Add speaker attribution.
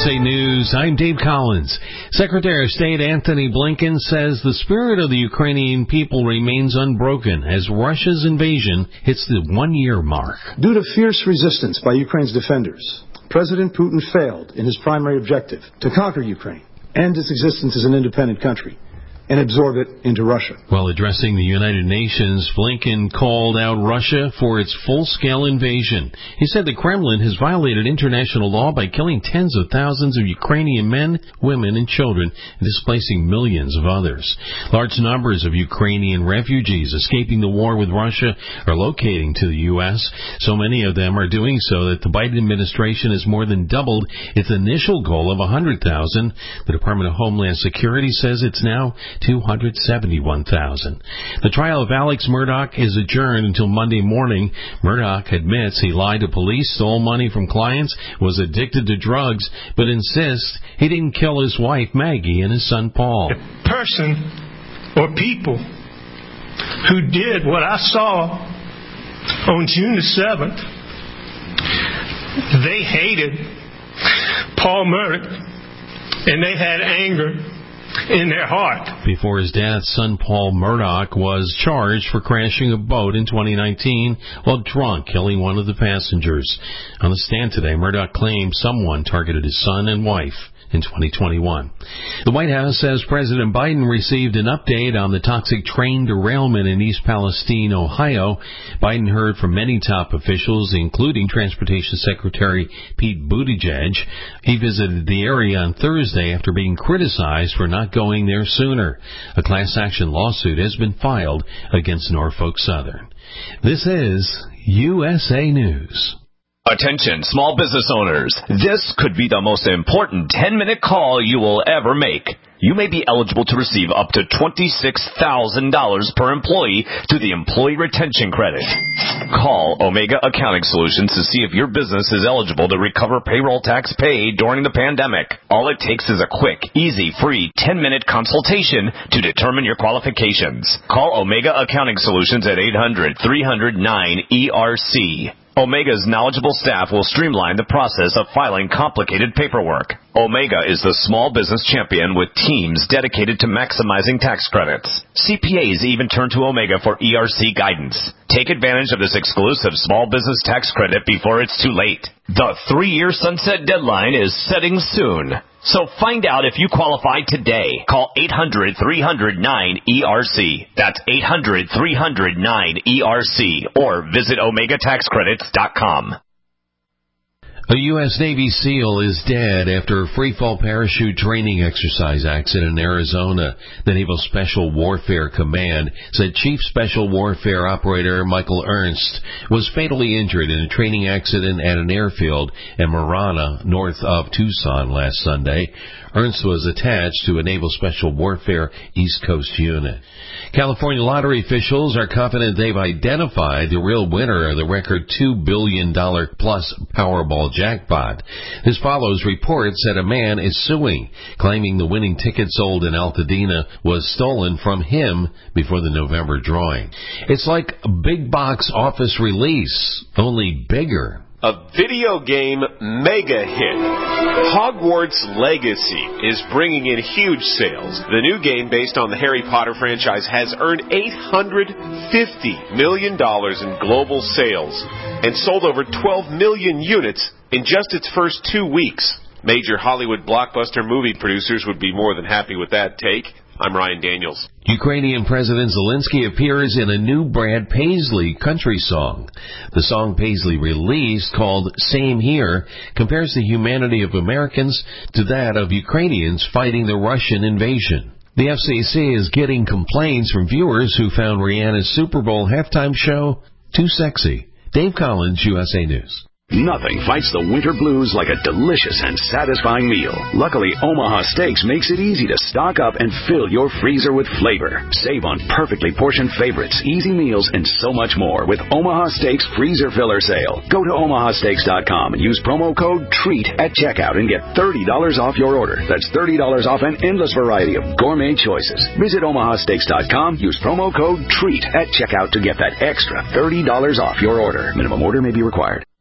Speaker 1: USA News, I'm Dave Collins. Secretary of State Antony Blinken says the spirit of the Ukrainian people remains unbroken as Russia's invasion hits the one-year mark.
Speaker 2: Due to fierce resistance by Ukraine's defenders, President Putin failed in his primary objective to conquer Ukraine, end its existence as an independent country, and absorb it into Russia.
Speaker 1: While addressing the United Nations, Blinken called out Russia for its full-scale invasion. He said the Kremlin has violated international law by killing tens of thousands of Ukrainian men, women, and children, and displacing millions of others. Large numbers of Ukrainian refugees escaping the war with Russia are locating to the U.S. So many of them are doing so that the Biden administration has more than doubled its initial goal of 100,000. The Department of Homeland Security says it's now 271,000. The trial of Alex Murdaugh is adjourned until Monday morning. Murdaugh admits he lied to police, stole money from clients, was addicted to drugs, but insists he didn't kill his wife Maggie and his son Paul.
Speaker 3: The person or people who did what I saw on June the 7th, they hated Paul Murdaugh and they had anger in their heart.
Speaker 1: Before his death, son Paul Murdaugh was charged for crashing a boat in 2019 while drunk, killing one of the passengers. On the stand today, Murdaugh claimed someone targeted his son and wife in 2021. The White House says President Biden received an update on the toxic train derailment in East Palestine, Ohio. Biden heard from many top officials, including Transportation Secretary Pete Buttigieg. He visited the area on Thursday after being criticized for not going there sooner. A class action lawsuit has been filed against Norfolk Southern. This is USA News.
Speaker 4: Attention, small business owners. This could be the most important 10-minute call you will ever make. You may be eligible to receive up to $26,000 per employee through the Employee Retention Credit. Call Omega Accounting Solutions to see if your business is eligible to recover payroll tax paid during the pandemic. All it takes is a quick, easy, free 10-minute consultation to determine your qualifications. Call Omega Accounting Solutions at 800-300-9ERC. Omega's knowledgeable staff will streamline the process of filing complicated paperwork. Omega is the small business champion with teams dedicated to maximizing tax credits. CPAs even turn to Omega for ERC guidance. Take advantage of this exclusive small business tax credit before it's too late. The 3-year sunset deadline is setting soon. So find out if you qualify today. Call 800-300-9ERC. That's 800-300-9ERC. Or visit OmegaTaxCredits.com.
Speaker 1: A U.S. Navy SEAL is dead after a free-fall parachute training exercise accident in Arizona. The Naval Special Warfare Command said Chief Special Warfare Operator Michael Ernst was fatally injured in a training accident at an airfield in Marana, north of Tucson, last Sunday. Ernst was attached to a Naval Special Warfare East Coast unit. California lottery officials are confident they've identified the real winner of the record $2 billion plus Powerball jackpot. This follows reports that a man is suing, claiming the winning ticket sold in Altadena was stolen from him before the November drawing. It's like a big box office release, only bigger.
Speaker 5: A video game mega hit. Hogwarts Legacy is bringing in huge sales. The new game, based on the Harry Potter franchise, has earned $850 million in global sales and sold over 12 million units in just its first 2 weeks. Major Hollywood blockbuster movie producers would be more than happy with that take. I'm Ryan Daniels.
Speaker 1: Ukrainian President Zelensky appears in a new Brad Paisley country song. The song Paisley released, called Same Here, compares the humanity of Americans to that of Ukrainians fighting the Russian invasion. The FCC is getting complaints from viewers who found Rihanna's Super Bowl halftime show too sexy. Dave Collins, USA News.
Speaker 6: Nothing fights the winter blues like a delicious and satisfying meal. Luckily, Omaha Steaks makes it easy to stock up and fill your freezer with flavor. Save on perfectly portioned favorites, easy meals, and so much more with Omaha Steaks Freezer Filler Sale. Go to omahasteaks.com and use promo code TREAT at checkout and get $30 off your order. That's $30 off an endless variety of gourmet choices. Visit omahasteaks.com, use promo code TREAT at checkout to get that extra $30 off your order. Minimum order may be required.